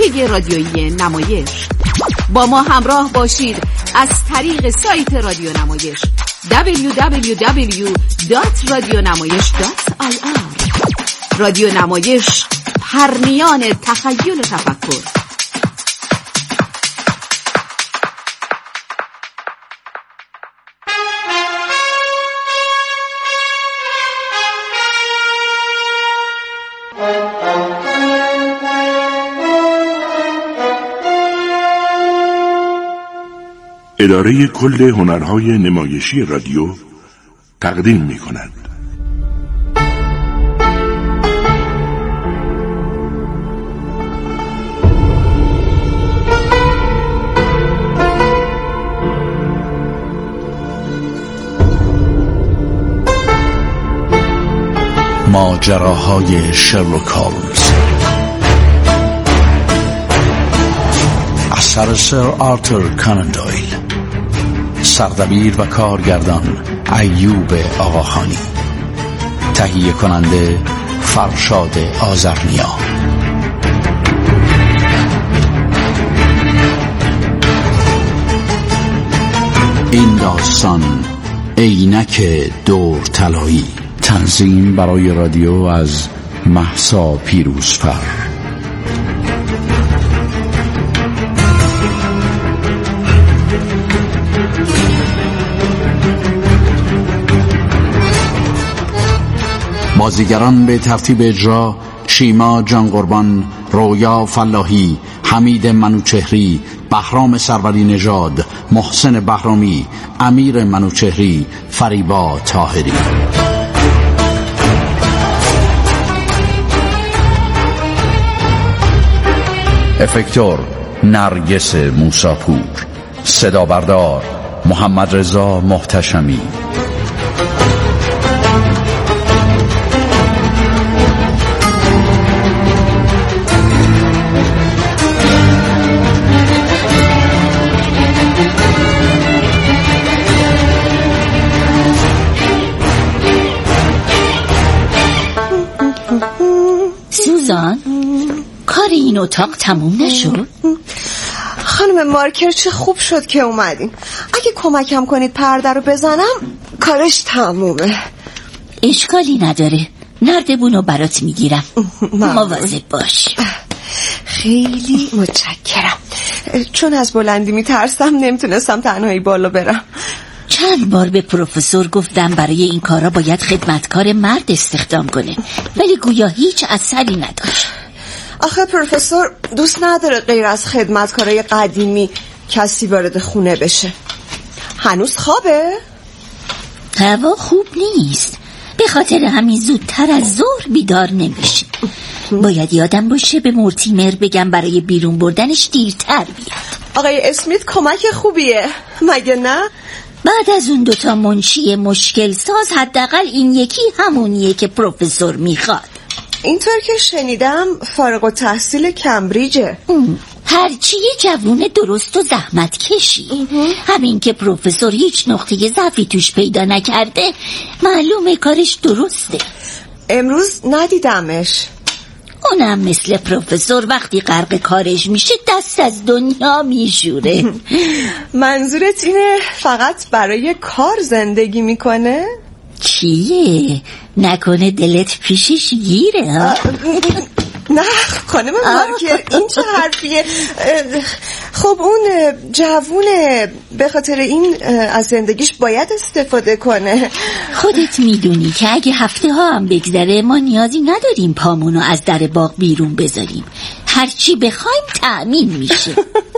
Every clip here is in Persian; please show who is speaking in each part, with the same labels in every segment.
Speaker 1: شبکه رادیویی نمایش. با ما همراه باشید از طریق سایت رادیو نمایش www.radionamayesh.ir. رادیو نمایش، پرنیان تخیل و تفکر.
Speaker 2: اداره کل هنرهای نمایشی رادیو تقدیم می‌کند.
Speaker 3: ماجراهای شرلوک هولمز، اثر سر آرتور کانان دویل، سردبیر و کارگردان ایوب آقاخانی، تهیه کننده فرشاد آذرنیا. این داستان عینک دور طلایی. تنظیم برای رادیو از مهسا پیروزفر. بازیگران به ترتیب اجرا: شیما جان قربان، رویا فلاحی، حمید منوچهری، بهرام سروری نژاد، محسن بهرامی، امیر منوچهری، فریبا طاهری. افکتور نرگس موساپور. صدا بردار محمد رضا محتشمی.
Speaker 4: سوزان، کار این اتاق تموم نشد؟
Speaker 5: خانم مارکر چه خوب شد که اومدین. اگه کمکم کنید پرده رو بزنم کارش تمومه.
Speaker 4: اشکالی نداره، نردبونو برات میگیرم. مواظب باش.
Speaker 5: خیلی متشکرم. چون از بلندی میترسم نمیتونستم تنهایی بالا برم.
Speaker 4: چند بار به پروفسور گفتم برای این کارا باید خدمتکار مرد استخدام کنه، ولی گویا هیچ اثری نداشت.
Speaker 5: آخه پروفسور دوست نداره غیر از خدمتکارای قدیمی کسی وارد خونه بشه. هنوز خوابه؟
Speaker 4: هوا خوب نیست، به خاطر همین زودتر از ظهر بیدار نمیشه. باید یادم باشه به مورتیمر بگم برای بیرون بردنش دیرتر بیاد.
Speaker 5: آقای اسمیت کمک خوبیه، مگه نه؟
Speaker 4: بعد از اون دوتا منشی مشکل ساز حداقل این یکی همونیه که پروفسور میخواد.
Speaker 5: اینطور که شنیدم فارغ التحصیل کمبریجه.
Speaker 4: هرچی یه جوون درست و زحمت کشی. همین که پروفسور هیچ نقطه ضعفی توش پیدا نکرده معلومه کارش درسته.
Speaker 5: امروز ندیدمش.
Speaker 4: اونم مثل پروفسور وقتی غرق کارش میشه دست از دنیا میشوره.
Speaker 5: منظورت اینه فقط برای کار زندگی میکنه؟
Speaker 4: چیه؟ نکنه دلت پیشش گیره ها؟
Speaker 5: نه خانم مارکر این چه حرفیه؟ خب اون جوونه، به خاطر این از زندگیش باید استفاده کنه.
Speaker 4: خودت میدونی که اگه هفته ها هم بگذره ما نیازی نداریم پامونو از در باغ بیرون بذاریم، هرچی بخوایم تأمین میشه.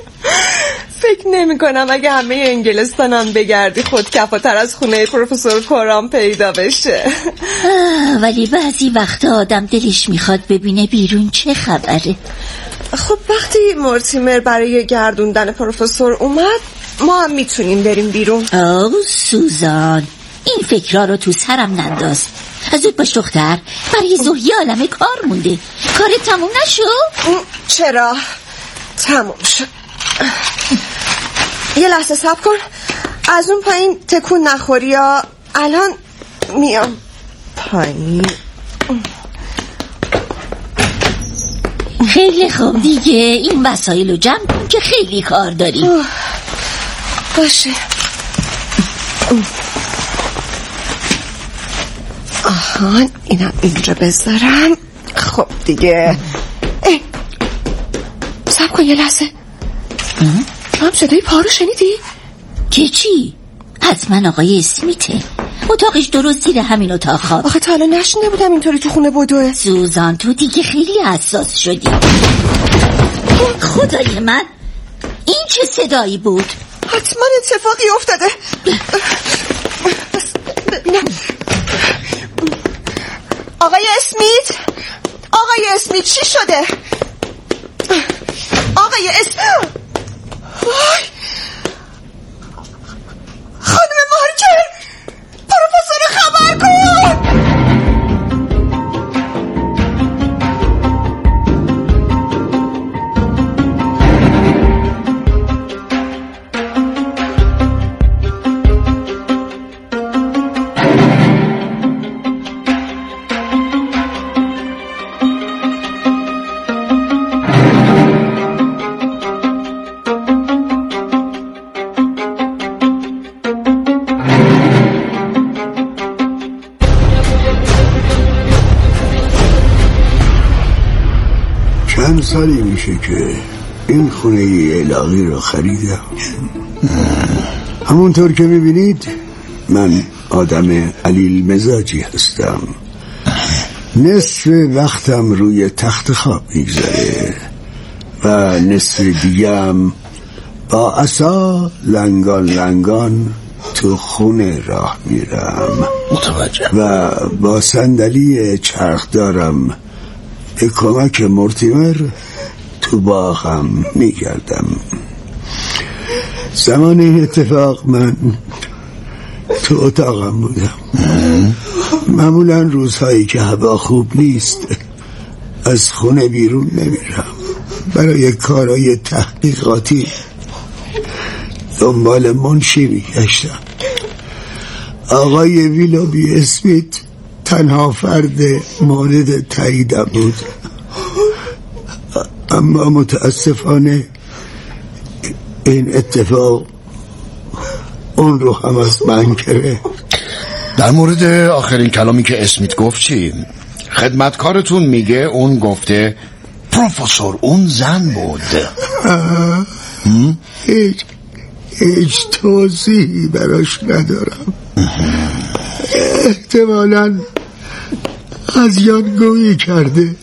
Speaker 5: فکر نمی کنم اگه همه انگلستانم بگردی خودکفاتر از خونه پروفسور کورام پیدا بشه.
Speaker 4: ولی بعضی وقتا آدم دلش میخواد ببینه بیرون چه خبره.
Speaker 5: خب وقتی مورتیمر برای گردوندن پروفسور اومد ما هم میتونیم بریم بیرون.
Speaker 4: سوزان، این فکرها رو تو سرم ننداز. زود باش دختر، برای زوحی عالم کار مونده. کارت تموم نشد؟
Speaker 5: چرا؟ تموم شد. یه لحظه صبر کن، از اون پایین تکون نخوری یا الان میام پایین.
Speaker 4: خیلی خوب دیگه، این وسایل رو جمع کن که خیلی کار داریم.
Speaker 5: باشه. آهان اینم اینجا بذارم. خب دیگه صبر کن یه لحظه. تو هم صدای پا رو شنیدی؟
Speaker 4: که چی؟ حتما آقای اسمیته. اتاقش درست زیر همین اتاق خواب.
Speaker 5: آخه تا الان نشنیده بودم اینطوری تو خونه بدوه.
Speaker 4: سوزان تو دیگه خیلی حساس شدی. خدای من، این چه صدایی بود؟
Speaker 5: حتما اتفاقی افتاده. ببینم. آقای اسمیت چی شده؟ آقای اسمیت، وای خانم مارکر، پروفسور خبر کن.
Speaker 6: چند سالی میشه که این خونه الهی رو خریدم. همونطور که میبینید من آدم علیل مزاجی هستم. نصف وقتم روی تخت خواب میگذره و نصف دیگم با عصا لنگان تو خونه راه میرم.
Speaker 3: متوجه.
Speaker 6: و با صندلی چرخدارم به کمک مورتیمر تو باغم میگردم. زمان این اتفاق من تو اتاقم بودم. معمولا روزهایی که هوا خوب نیست از خونه بیرون نمیرم. برای کارهای تحقیقاتی دنبال منشی میگشتم. آقای ویلابی اسمیت تنها فرد مورد تاییدم بود، اما متاسفانه این اتفاق اون رو هم از من گرفت.
Speaker 3: در مورد آخرین کلامی که اسمیت گفت چی؟ خدمتکارتون میگه اون گفته پروفسور اون زن بود.
Speaker 6: هیچ توضیحی براش ندارم. احتمالاً از یادگویی کرده.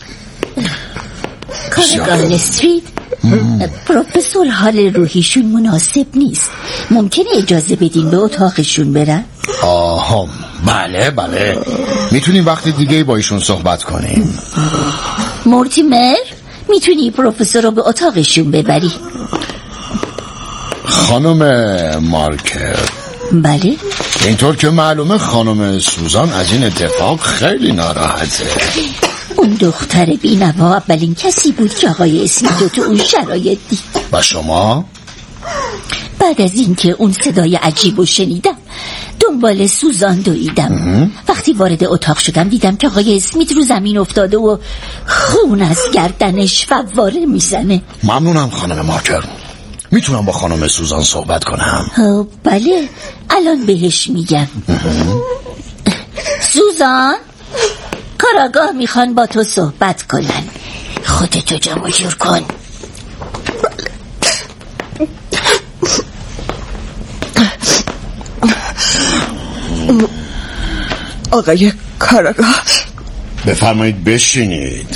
Speaker 4: کارگان استریت، پروفسور حال روحیشون مناسب نیست. ممکنه اجازه بدین به اتاقشون برن؟
Speaker 3: آها بله میتونیم وقت دیگه با ایشون صحبت کنیم.
Speaker 4: مورتیمر میتونی پروفسور رو به اتاقشون ببری؟
Speaker 3: خانم مارکر.
Speaker 4: بله.
Speaker 3: اینطور که معلومه خانم سوزان از این اتفاق خیلی ناراحته.
Speaker 4: اون دختر بی‌نوا اولین کسی بود که آقای اسمیت تو اون شرایط دید.
Speaker 3: و شما؟
Speaker 4: بعد از اینکه اون صدای عجیب رو شنیدم دنبال سوزان دویدم. وقتی وارد اتاق شدم دیدم که آقای اسمیت رو زمین افتاده و خون از گردنش فواره میزنه.
Speaker 3: ممنونم خانم مارکر. میتونم با خانم سوزان صحبت کنم؟
Speaker 4: بله الان بهش میگم. سوزان، کاراگاه میخوان با تو صحبت کنن. خودتو جمع جور کن.
Speaker 5: آقای کاراگاه
Speaker 3: بفرمایید بشینید.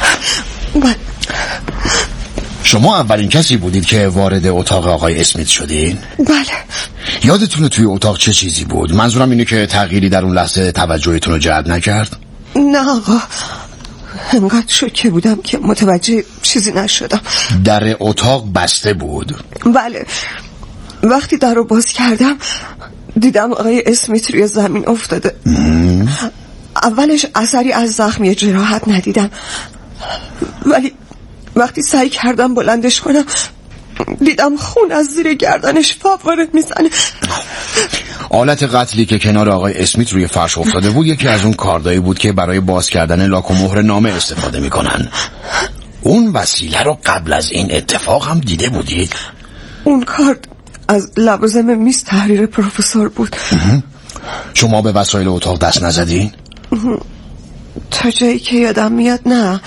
Speaker 3: شما اولین کسی بودید که وارد اتاق آقای اسمیت شدین؟
Speaker 5: بله.
Speaker 3: یادتونه توی اتاق چه چیزی بود؟ منظورم اینه که تغییری در اون لحظه توجهتون رو جلب نکرد؟
Speaker 5: نه آقا، انقدر شوکه بودم که متوجه چیزی نشدم.
Speaker 3: در اتاق بسته بود؟
Speaker 5: بله. وقتی در رو باز کردم دیدم آقای اسمیت روی زمین افتاده. اولش اثری از زخمی جراحت ندیدم، ولی وقتی سعی کردم بلندش کنم دیدم خون از زیر گردنش فواره میزنه.
Speaker 3: آلت قتلی که کنار آقای اسمیت روی فرش افتاده بود یکی از اون کاردایی بود که برای باز کردن لاک و مهر نامه استفاده میکنن. اون وسیله رو قبل از این اتفاق هم دیده بودید؟
Speaker 5: اون کارت از لوازم میز تحریر پروفسور بود.
Speaker 3: شما به وسایل اتاق دست نزدین؟
Speaker 5: تا جایی که یادم میاد نه.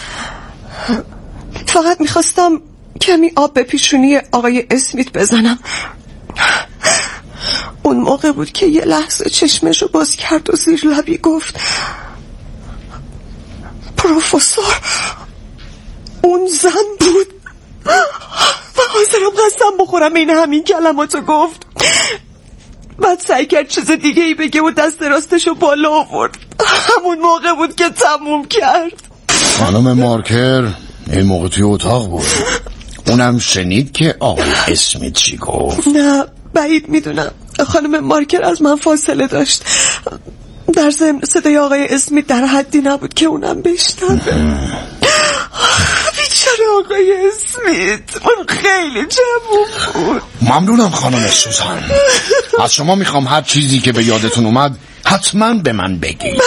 Speaker 5: فقط میخواستم کمی آب به پیشونی آقای اسمیت بزنم. اون موقع بود که یه لحظه چشمشو باز کرد و زیر لبی گفت پروفسور. اون زن بود و حاضرم قسم بخورم این همین کلماتو گفت. بعد سعی کرد چیز دیگه ای بگه و دست راستشو بالا آورد. همون موقع بود که تموم کرد.
Speaker 3: خانم مارکر این موقع توی اتاق بود. اونم شنید که آقای اسمیت چی گفت؟
Speaker 5: نه بعید میدونم. خانم مارکر از من فاصله داشت. در ضمن صدای آقای اسمیت در حدی نبود که اونم بشنوه. بیچاره آقای اسمیت، اون خیلی جوون بود.
Speaker 3: ممنونم خانم سوزان. از شما میخوام هر چیزی که به یادتون اومد حتما به من بگید.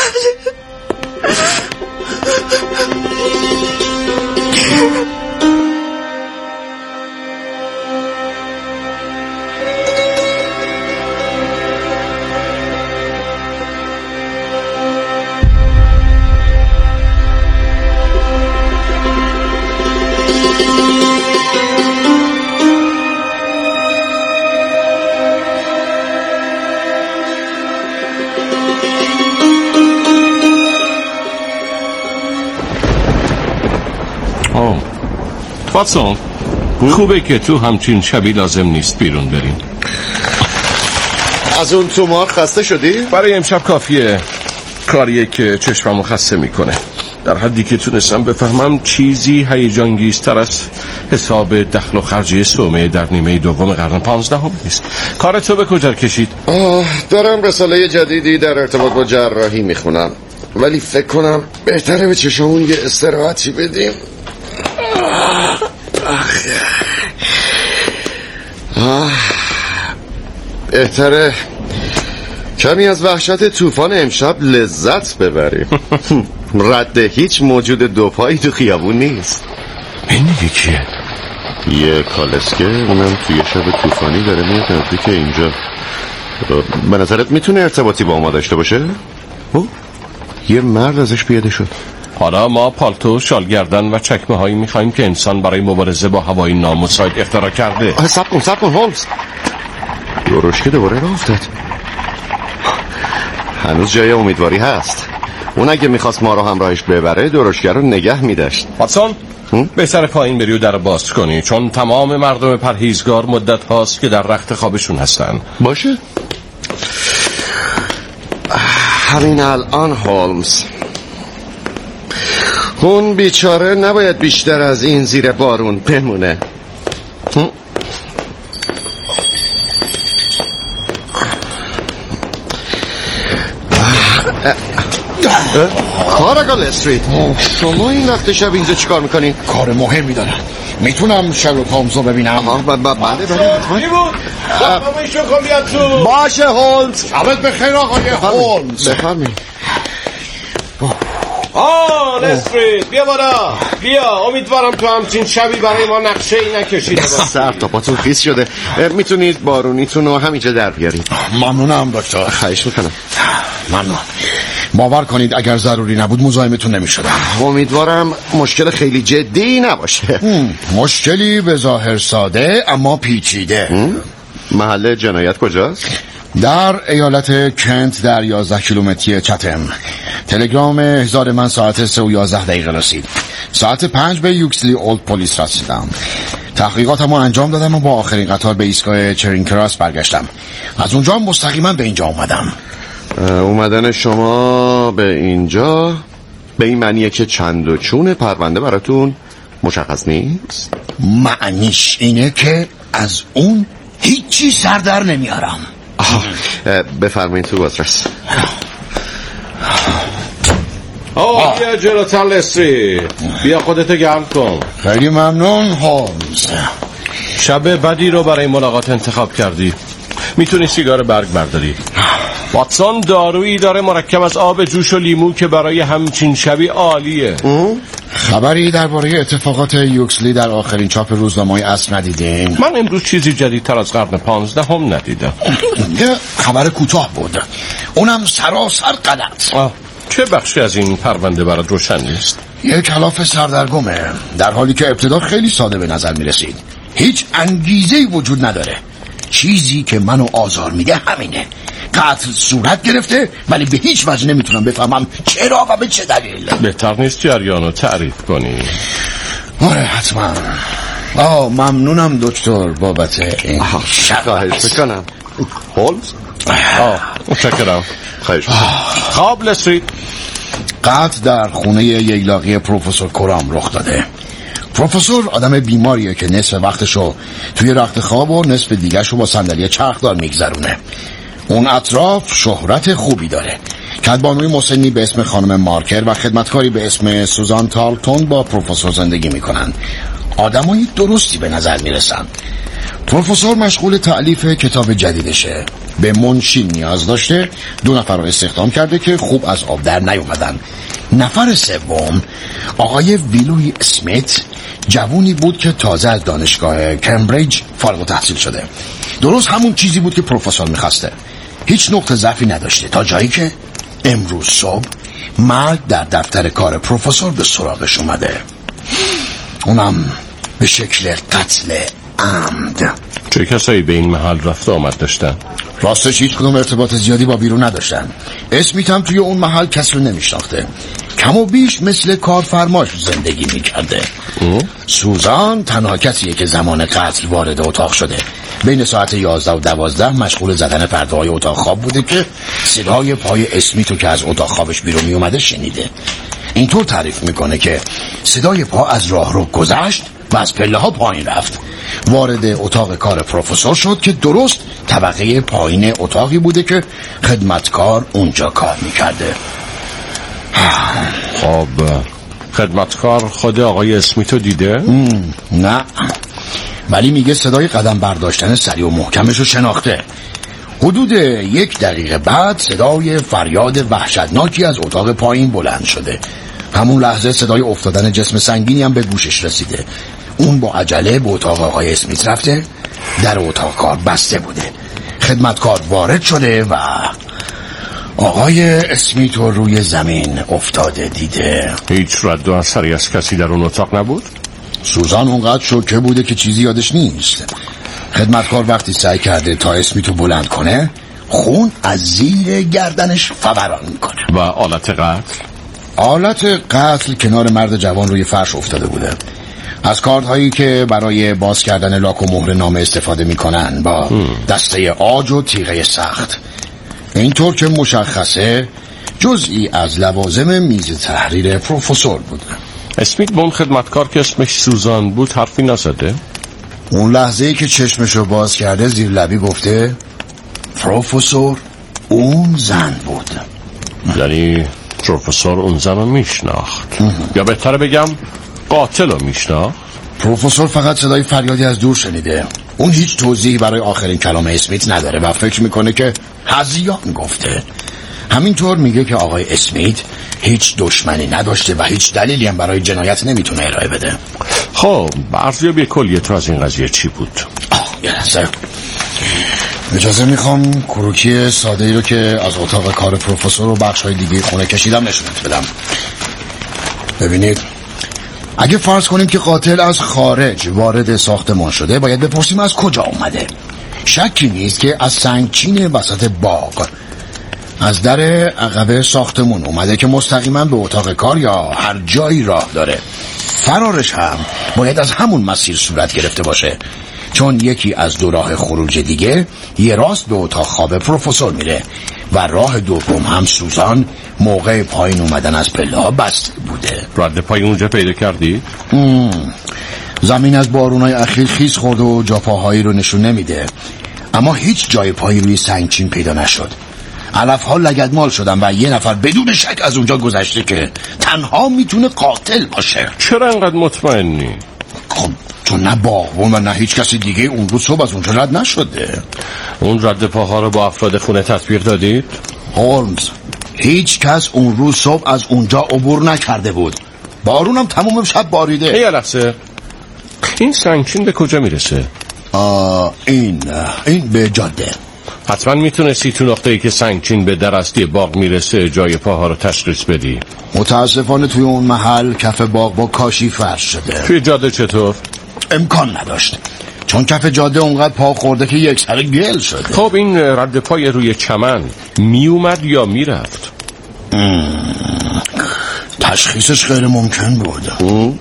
Speaker 7: واتسون خوبه که تو همچین شبی لازم نیست بیرون بریم.
Speaker 8: از اون تومار خسته شدی؟
Speaker 7: برای امشب کافیه. کاریه که چشممو خسته میکنه. در حدی که تونستم بفهمم چیزی هیجان‌انگیزتر از حساب دخل و خرجی صومعه در نیمه دوم قرن 15 نیست. کار تو به کجا کشید؟
Speaker 8: دارم رساله جدیدی در ارتباط با جراحی میخونم، ولی فکر کنم بهتره به چشمون یه استراحتی بدیم. بهتره کمی از وحشت طوفان امشب لذت ببریم. رد هیچ موجود دوپایی تو خیابون نیست.
Speaker 7: این یکیه
Speaker 8: یه کالسکه، اونم توی شب طوفانی داره میاد نزدیک اینجا. به نظرت میتونه ارتباطی با ما داشته باشه؟ یه مرد ازش پیاده شد.
Speaker 7: حالا ما پالتو، شالگردن و چکمه هایی میخواییم که انسان برای مبارزه با هوای نامساعد اختراع کرده.
Speaker 8: صبر کن هولمز. درشکه دوباره راه افتاد. هنوز جای امیدواری هست. اون اگه میخواست ما رو همراهش ببره درشکه رو نگه میداشت.
Speaker 7: واتسون بهتر پایین بری و در باز کنی، چون تمام مردم پرهیزگار مدت هاست که در رخت خوابشون هستن.
Speaker 8: باشه همین الان هولمز. اون بیچاره نباید بیشتر از این زیر بارون بمونه. کارگال استریت، شما این وقت شب اینجا چیکار میکنی؟
Speaker 3: کار مهمی دارم. میتونم شرلوک هولمز رو ببینم؟
Speaker 8: بله
Speaker 7: چی بود؟ خواهمشون کن بیاد تو.
Speaker 8: باشه هولمز.
Speaker 3: شبت بخیر آقای هولمز.
Speaker 8: بفرمایید.
Speaker 7: استریت بیا بالا، بیا. امیدوارم تو همچین شبی برای ما نقشه ای نکشیده باشه.
Speaker 8: سر تا پاتون خیس شده. میتونید بارونیتون رو همینجا در بیارید.
Speaker 3: ممنونم دکتر.
Speaker 8: خواهش میکنم.
Speaker 3: ممنون. باور کنید اگر ضروری نبود مزاحمتون نمیشدم.
Speaker 8: امیدوارم مشکل خیلی جدی نباشه.
Speaker 3: مشکلی به ظاهر ساده اما پیچیده.
Speaker 8: محل جنایت کجاست؟
Speaker 3: در ایالت کنت در 11 کیلومتری چتم. تلگرام احضار من ساعت 3:11 رسید. ساعت 5 به یوکسلی اولد پلیس رسیدم. تحقیقاتمو انجام دادم و با آخرین قطار به ایستگاه چرینگ کراس برگشتم. از اونجا مستقیما به اینجا اومدم.
Speaker 8: اومدن شما به اینجا به این معنیه که چند و چون پرونده براتون مشخص نیست؟
Speaker 3: معنیش اینه که از اون هیچی سر در نمیارم.
Speaker 8: بفرمایید تو بازرس.
Speaker 7: بیا جلوتر لستری، بیا خودتو گرم کن.
Speaker 3: خیلی ممنون هولمز.
Speaker 7: شب بدی رو برای ملاقات انتخاب کردی. میتونی سیگار برگ برداری. واتسون دارویی داره مرکب از آب جوش و لیمو که برای همچین شبی عالیه.
Speaker 3: خبری درباره اتفاقات یوکسلی در آخرین چاپ روزنامه‌های عصر ندیدین؟
Speaker 7: من امروز چیزی جدیدتر از قرن 15 هم ندیدم.
Speaker 3: یه خبر کوتاه بود، اونم سراسر غلط.
Speaker 7: چه بخشی از این پرونده برات روشن نیست؟
Speaker 3: یک کلاف سردرگمه، در حالی که ابتدا خیلی ساده به نظر می رسید. هیچ انگیزه‌ای وجود نداره. چیزی که منو آزار میده همینه، قتل صورت گرفته ولی به هیچ وجه نمیتونم بفهمم چرا و به چه دلیل.
Speaker 7: بهتر نیست جریانو تعریف کنی؟
Speaker 3: آره حتما. ممنونم دکتر بابت این
Speaker 8: خواهش میکنم. هولمز؟
Speaker 7: متشکرم.
Speaker 8: خواهش
Speaker 7: خواب لستریت.
Speaker 3: قتل در خونه ییلاقی پروفسور کرام رخ داده. پروفسور آدم بیماریه که نصف وقتشو توی رخت خواب و نصف دیگرشو با صندلی چرخدار میگذرونه. اون اطراف شهرت خوبی داره. کدبانوی مسنی به اسم خانم مارکر و خدمتکاری به اسم سوزان تالتون با پروفسور زندگی میکنن. آدمای درستی به نظر میرسن. پروفسور مشغول تألیف کتاب جدیدشه. به منشی نیاز داشته. 2 نفر رو استخدام کرده که خوب از آب در نیومدن. نفر سوم آقای ویلوی اسمیت، جوونی بود که تازه از دانشگاه کمبریج فارغ التحصیل شده. درست همون چیزی بود که پروفسور میخواسته. هیچ نقطه ضعفی نداشته تا جایی که امروز صبح مرگ در دفتر کار پروفسور به سراغش اومده. اونم به شکل قتل عمد.
Speaker 7: چه کسایی به این محل رفت آمد داشتن؟
Speaker 3: راستش هیچ کدوم ارتباط زیادی با بیرون نداشتن. اسمیت هم توی اون محل کسی رو نمیشناخته. کم و بیش مثل کارفرماش زندگی میکرده. سوزان تنها کسیه که زمان قتل وارد اتاق شده. بین ساعت 11 و 12 مشغول زدن پرده‌های اتاق خواب بوده که صدای پای اسمیتو که از اتاق خوابش بیرون می اومده شنیده. اینطور تعریف میکنه که صدای پا از راهرو گذشت و از پله ها پایین رفت. وارد اتاق کار پروفسور شد که درست طبقه پایین اتاقی بوده که خدمتکار اونجا کار میکرده.
Speaker 7: خب خدمتکار خود آقای اسمیتو دیده؟
Speaker 3: نه، ولی میگه صدای قدم برداشتن سریع و محکمش رو شناخته. حدود 1 دقیقه بعد صدای فریاد وحشتناکی از اتاق پایین بلند شده. همون لحظه صدای افتادن جسم سنگینی هم به گوشش رسیده. اون با عجله به اتاق آقای اسمیت رفته. در اتاق کار بسته بوده. خدمتکار وارد شده و آقای اسمیت رو روی زمین افتاده دیده.
Speaker 7: هیچ رد و اثری از کسی در اون اتاق نبود؟
Speaker 3: سوزان اونقدر شوکه بوده که چیزی یادش نیست. خدمتکار وقتی سعی کرده تا اسمیتو بلند کنه، خون از زیر گردنش فوران میکنه.
Speaker 7: و آلت قتل؟
Speaker 3: آلت قتل کنار مرد جوان روی فرش افتاده بوده. از کاردهایی که برای باز کردن لاک و مهر نامه استفاده میکنن با دسته عاج و تیغه سخت. اینطور که مشخصه جزئی از لوازم میز تحریر پروفسور بوده.
Speaker 7: اسمیت با اون خدمتکار که اسمش سوزان بود حرفی نزده؟
Speaker 3: اون لحظه‌ای که چشمشو باز کرده زیر لبی گفته پروفسور اون زن بود.
Speaker 7: یعنی پروفسور اون زن رو میشناخت، یا بهتره بگم قاتل رو میشناخت؟
Speaker 3: پروفسور فقط صدای فریادی از دور شنیده. اون هیچ توضیحی برای آخرین کلام اسمیت نداره و فکر میکنه که هذیان گفته. همینطور میگه که آقای اسمیت هیچ دشمنی نداشته و هیچ دلیلی هم برای جنایت نمیتونه ارائه بده.
Speaker 7: خب ارزیابی کلی تو از این قضیه چی بود؟
Speaker 3: یه لحظه اجازه میخوام کروکی ساده ای رو که از اتاق کار پروفسور و بخش‌های دیگه خونه کشیدم نشونت بدم. ببینید، اگه فرض کنیم که قاتل از خارج وارد ساختمان شده، باید بپرسیم از کجا اومده. شکی نیست که از سنگچین وسط باغ، از در عقب ساختمون اومده که مستقیما به اتاق کار یا هر جایی راه داره. فرارش هم باید از همون مسیر صورت گرفته باشه، چون یکی از 2 راه خروج دیگه یه راست به اتاق خواب پروفسور میره و راه دوم هم سوزان موقع پایین اومدن از پله ها بسته بوده.
Speaker 7: رد پای اونجا پیدا کردی؟
Speaker 3: زمین از بارونای اخیر خیس خورد و جاپاهایی رو نشون نمیده، اما هیچ جای پایی روی سنگچین پیدا نشد. علفها لگدمال شدن و یه نفر بدون شک از اونجا گذشته که تنها میتونه قاتل باشه.
Speaker 7: چرا انقدر مطمئنی؟
Speaker 3: خب چون نه باغبون و نه هیچ کسی دیگه اون روز صبح از اونجا رد نشده.
Speaker 7: اون رد پاها رو با افراد خونه تطبیق دادید؟
Speaker 3: هولمز، هیچ کس اون روز صبح از اونجا عبور نکرده بود. بارونم تموم شب باریده.
Speaker 7: یه لحظه، این سنگچین به کجا میرسه؟
Speaker 3: این به جاده.
Speaker 7: حتما میتونستی تو نقطه‌ای که سنگچین به درستی باغ میرسه جای پاها رو تشخیص بدی.
Speaker 3: متاسفانه توی اون محل کف باغ با کاشی فرش شده.
Speaker 7: توی جاده چطور؟
Speaker 3: امکان نداشت، چون کف جاده اونقدر پا خورده که یک سر گل شده.
Speaker 7: خب این رد پای روی چمن میومد یا میرفت؟
Speaker 3: تشخیصش غیر ممکن بود.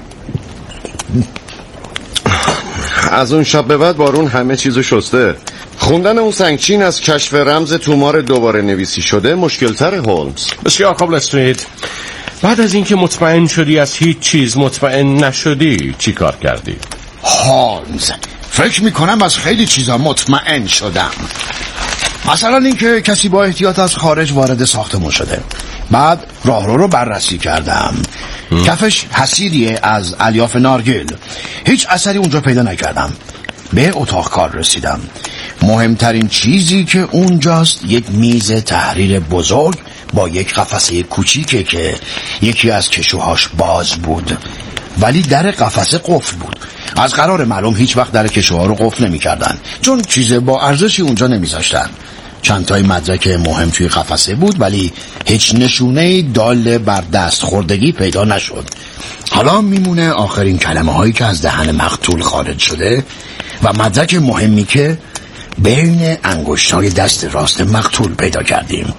Speaker 8: از اون شب به بعد بارون همه چیزو شسته. خوندن اون سنگچین از کشف رمز تومار دوباره نویسی شده مشکل تر هولمز.
Speaker 7: بسیار خوب لسترید. بعد از اینکه مطمئن شدی از هیچ چیز مطمئن نشدی چی کار کردی؟
Speaker 3: هولمز، فکر میکنم از خیلی چیزا مطمئن شدم. مثلا اینکه کسی با احتیاط از خارج وارد ساختمون شده. بعد راهرو رو بررسی کردم. کفش حصیریه از الیاف نارگیل. هیچ اثری اونجا پیدا نکردم. به اتاق کار رسیدم. مهمترین چیزی که اونجاست یک میز تحریر بزرگ با یک قفسه کوچیکه که یکی از کشوهاش باز بود، ولی در قفسه قفل بود. از قرار معلوم هیچ وقت در کشوها رو قفل نمی کردن، چون چیز با ارزشی اونجا نمی زاشتن. چند تای مدرک مهم توی قفسه بود، ولی هیچ نشونه دال بر دست خوردگی پیدا نشد. حالا میمونه آخرین کلمه هایی که از دهن مقتول خارج شده و مدرک مهمی که بین انگشتای دست راست مقتول پیدا کردیم.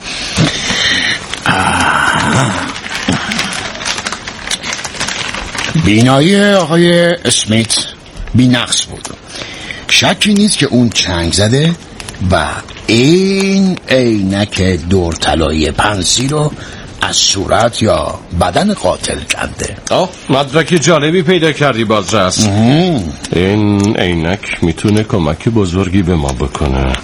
Speaker 3: بینایی آقای اسمیت بی‌نقص بود. شکی نیست که اون چنگ زده و این عینک دور طلایی پنسی رو از صورت یا بدن قاتل کنده.
Speaker 7: مدرک جالبی پیدا کردی بازرس. این عینک میتونه کمک بزرگی به ما بکنه.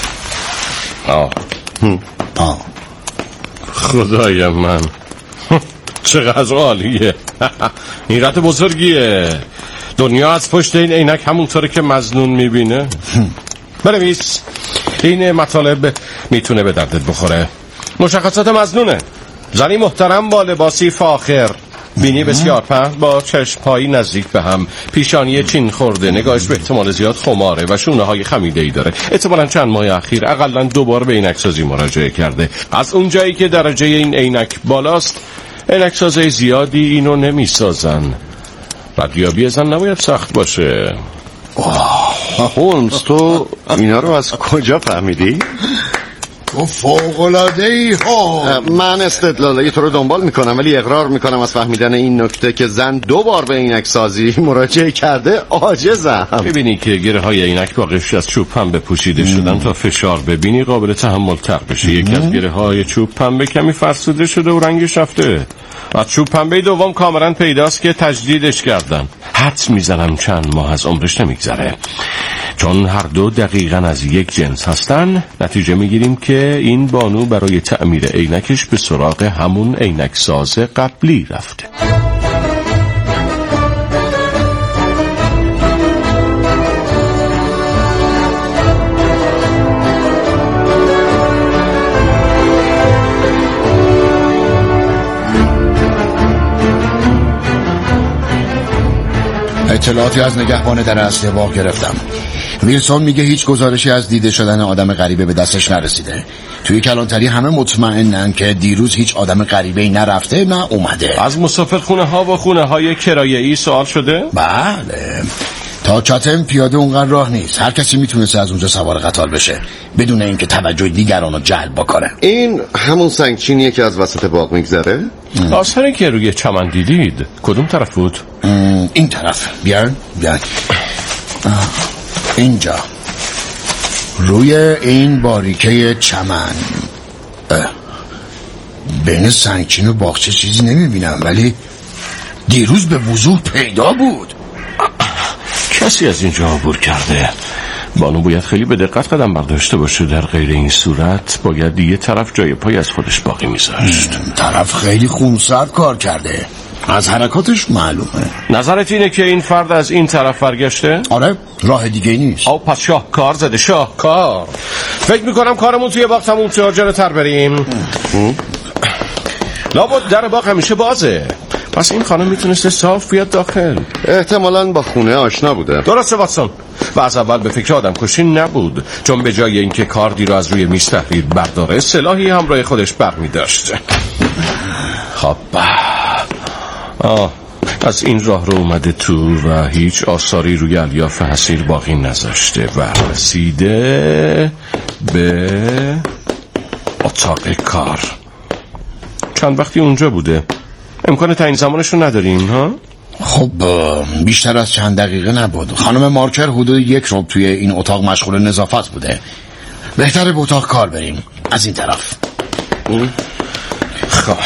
Speaker 7: خدای من چقدر عالیه. این رد بزرگیه. دنیا از پشت این عینک همونطوره که مظنون میبینه. بنویس. این مطالب میتونه به دردت بخوره. مشخصات مظنونه: زنی محترم با لباسی فاخر، بینی بسیار پهن، با چشم پایی نزدیک به هم، پیشانی چین خورده، نگاهش به احتمال زیاد خماره و شونه های خمیده‌ای داره. احتمالاً چند ماه اخیر حداقل 2 بار به عینک‌سازی مراجعه کرده. از اون جایی که درجه این عینک بالاست، عینک‌سازی زیادی اینو نمی‌سازن. ردیابی زن نباید سخت باشه.
Speaker 8: هولمز، تو اینا رو از کجا فهمیدی؟
Speaker 3: تو فوق‌العاده‌ای ها.
Speaker 8: من استدلالی تو رو دنبال میکنم، ولی اقرار میکنم از فهمیدن این نکته که زن 2 بار به عینک سازی مراجعه کرده عاجزم.
Speaker 7: ببینی که گره های عینک با قشر از چوب پنبه پوشیده شدن تا فشار ببینی قابل تحمل تر بشه. یکی از گره های چوب پنبه کمی فرسوده شده و رنگش رفته. از چوب پنبه دوم کاملا پیداست که تجدیدش کردن. حدس میزنم چند ماه از عمرش نمیگذره. چون هر دو دقیقاً از یک جنس هستن، نتیجه میگیریم که این بانو برای تعمیر عینکش به سراغ همون عینک ساز قبلی رفته.
Speaker 3: اطلاعاتی از نگهبان در اصل باغ گرفتم. ویلسون میگه هیچ گزارشی از دیده شدن آدم غریبه به دستش نرسیده. توی کلانتری همه مطمئنن که دیروز هیچ آدم غریبه‌ای نرفته نه اومده.
Speaker 7: از مسافرخونه ها و خونه های کرایه‌ای سوال شده؟
Speaker 3: بله. تا چاتم پیاده اونقدر راه نیست. هر کسی میتونسته از اونجا سوار قطار بشه بدون اینکه توجه دیگران رو جلب بکنه.
Speaker 8: این همون سنگچینیه که از وسط باغ میگذره؟
Speaker 7: آثاری که روی چمن دیدید کدوم طرف بود؟
Speaker 3: این طرف. بیان. اینجا روی این باریکه چمن. بین سنگچین و باغچه چیزی نمیبینم، ولی دیروز به وضوح پیدا بود.
Speaker 7: کسی از اینجا عبور کرده. بانو باید خیلی به دقت قدم برداشته باشه. در غیر این صورت باید یه طرف جای پای از خودش باقی میذاشت.
Speaker 3: طرف خیلی خونسرد کار کرده، از حرکاتش معلومه.
Speaker 7: نظرت اینه که این فرد از این طرف برگشته؟
Speaker 3: آره، راه دیگه نیست.
Speaker 7: پس شاهکار زده. شاهکار. فکر میکنم کارمون توی باغ تموم شد. جلوتر بریم. لابد در باغ همیشه بازه. پس این خانم میتونسته صاف بیاد داخل.
Speaker 8: احتمالاً با خونه آشنا بوده.
Speaker 7: درسته واتسون، و از اول به فکر آدم کشی نبود، چون به جای اینکه کاردی رو از روی میز تحریر برداره سلاحی همراه خودش برمی داشت. خب از این راه رو اومده تو و هیچ آثاری روی الیاف حصیر باقی نذاشته و رسیده به اتاق کار. چند وقتی اونجا بوده؟ امکان تعیین زمانش رو نداریم ها؟
Speaker 3: خب بیشتر از چند دقیقه نبود. خانم مارکر حدود 1 ربع توی این اتاق مشغول نظافت بوده. بهتره به اتاق کار بریم. از این طرف.
Speaker 7: خب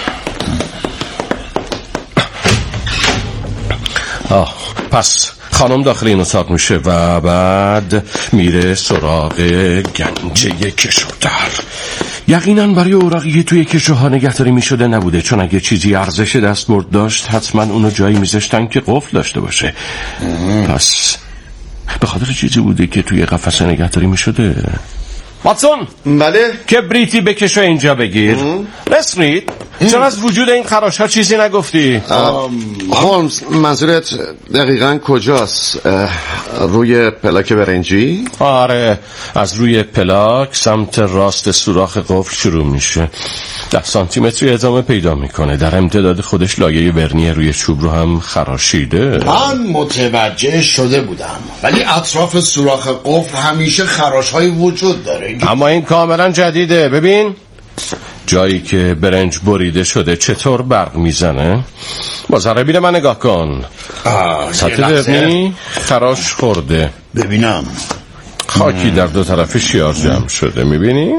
Speaker 7: پس خانم داخل این اتاق میشه و بعد میره سراغ گنجه کشودر. یقینا برای اوراقی توی کشوها نگهداری میشده نبوده، چون اگه چیزی ارزش دستبرد داشت حتما اونو جایی میذاشتن که قفل داشته باشه. پس به خاطر چیزی بوده که توی قفسه نگهداری میشده. واتسون،
Speaker 8: بله؟
Speaker 7: کبریتی بکش و اینجا بگیر. نسرید، چرا از وجود این خراش ها چیزی نگفتی؟
Speaker 8: هولمز، منظورت دقیقاً کجاست؟ روی پلاک برنجی؟
Speaker 7: آره، از روی پلاک سمت راست سوراخ قفل شروع میشه. 10 سانتیمتری ادامه پیدا میکنه. در امتداد خودش لایه ورنی روی چوب رو هم خراشیده.
Speaker 3: من متوجه شده بودم، ولی اطراف سوراخ قفل همیشه خراش‌های وجود داره.
Speaker 7: اما این کاملا جدیده. ببین جایی که برنج بریده شده چطور برق میزنه. با ذره من نگاه کن. سطح ورنی خراش خورده.
Speaker 3: ببینم.
Speaker 7: خاکی در 2 طرف شیار جمع شده. میبینی؟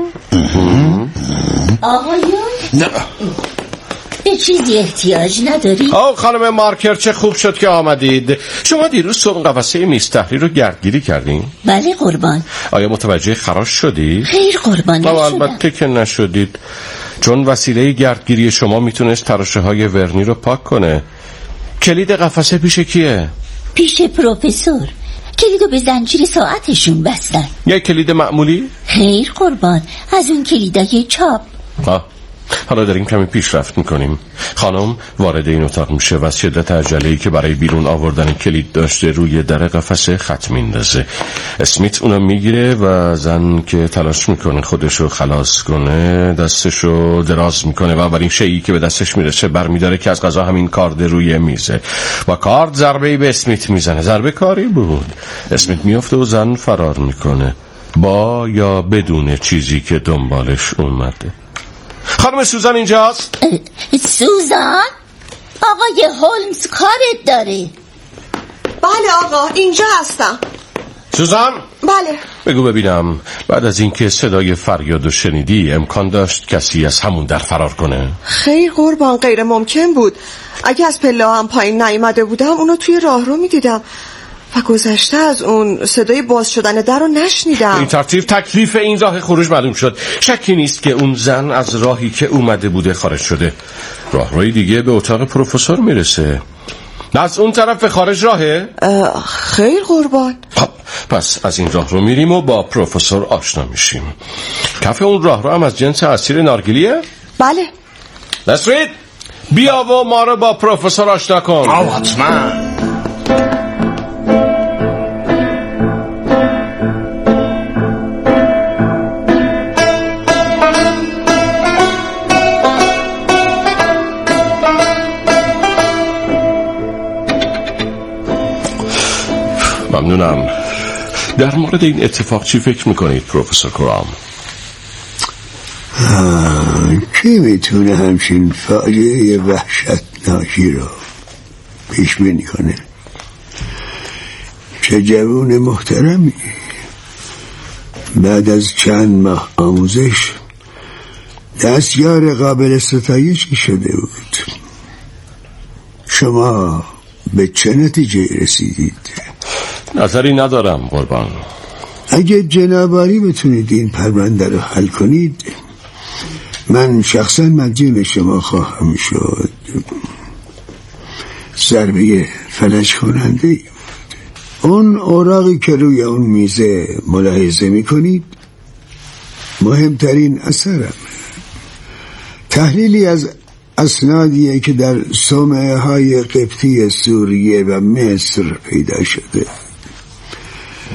Speaker 4: آقایون
Speaker 3: نه،
Speaker 4: به چیزی احتیاج نداری؟
Speaker 7: خانم مارکر، چه خوب شد که آمدید. شما دیروز صبح قفسه میز تحریر رو گردگیری کردین؟
Speaker 4: بله قربان.
Speaker 7: آیا متوجه خراش شدی؟
Speaker 4: خیر قربان نشدم.
Speaker 7: البته که نشدید، چون وسیله گردگیری شما میتونست تراشه های ورنی رو پاک کنه. کلید قفسه پیش کیه؟
Speaker 4: پیش پروفسور. کلیدو به زنجیر ساعتشون بستن.
Speaker 7: یک کلید معمولی؟
Speaker 4: خیر قربان، از اون کلیدای چاپ.
Speaker 7: حالا داریم کمی پیشرفت میکنیم. خانم وارد این اتاق میشه و از شدت عجله‌ای که برای بیرون آوردن کلید داشته روی در قفسه خط میندازه. اسمیت اونو میگیره و زن که تلاش میکنه خودشو خلاص کنه دستشو دراز میکنه و اولین شیئی که به دستش میرسه برمیداره که از قضا همین کارد روی میزه. با کارد ضربه‌ای به اسمیت میزنه. ضربه کاری بود. اسمیت میفته و زن فرار میکنه، با یا بدون چیزی که دنبالش اومده. خانم سوزان اینجاست؟
Speaker 4: سوزان؟ آقای هولمز کارت داره.
Speaker 5: بله آقا، اینجا هستم.
Speaker 7: سوزان؟
Speaker 5: بله.
Speaker 7: بگو ببینم، بعد از اینکه صدای فریادو شنیدی امکان داشت کسی از همون در فرار کنه؟
Speaker 5: خیر قربان، غیر ممکن بود. اگه از پله هم پایین نیامده بودم اونو توی راهرو میدیدم و گذشته از اون صدای باز شدن در رو نشنیدم.
Speaker 7: این ترتیب تکلیف این راه خروج معلوم شد. شکی نیست که اون زن از راهی که اومده بوده خارج شده. راهروی دیگه به اتاق پروفسور میرسه. از اون طرف به خارج راهه؟
Speaker 5: خیر قربان.
Speaker 7: پس از این راه رو میریم و با پروفسور آشنا میشیم. کف اون راه رو هم از جنس عصیر نارگیلیه؟
Speaker 5: بله.
Speaker 7: نسرید بیا و ما رو با پروفسور آشنا کن.
Speaker 3: حتما.
Speaker 7: ممنونم. در مورد این اتفاق چی فکر میکنید پروفسور کرام؟
Speaker 6: کی میتونه همچین فاجعه وحشتناکی رو پیش بینی کنه؟ چه جوون محترمی. بعد از چند ماه آموزش دستیار قابل ستایشی شده بود. شما به چه نتیجه رسیدید؟
Speaker 7: نظری ندارم قربان.
Speaker 6: اگه جناباری بتونید این پرونده رو حل کنید من شخصا مدیون شما خواهم شد. ضربه فلج کننده بود. اون اوراقی که روی اون میزه ملاحظه میکنید مهمترین اثرم تحلیلی از اسنادیه که در صومعه های قبطی سوریه و مصر پیدا شده.